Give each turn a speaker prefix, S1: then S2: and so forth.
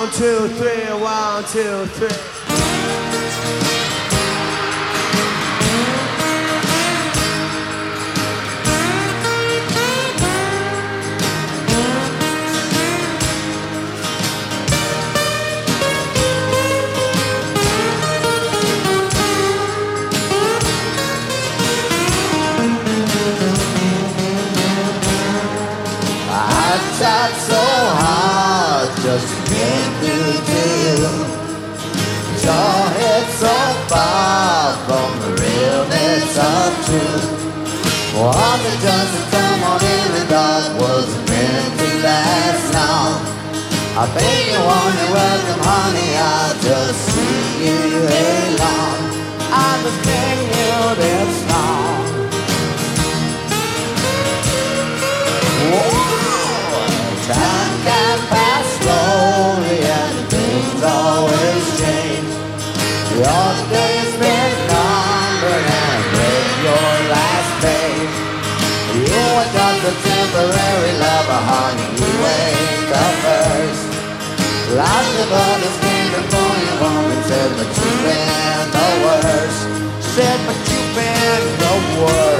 S1: 1, 2, 3, 1, 2, 3.
S2: Tried so hard just to get through to you. Your head so far from the realness of truth. Was it just a time on every thought wasn't meant to last long? I think you want to welcome, honey, I'll just see you along. I just bring you this song. Whoa. Time can pass slowly and things always change. Your day's been numbered and read your last page. You were just a temporary lover, honey, you ain't the first. Lots of others came before you, woman, said but you've been the worst. Said but you've been the worst.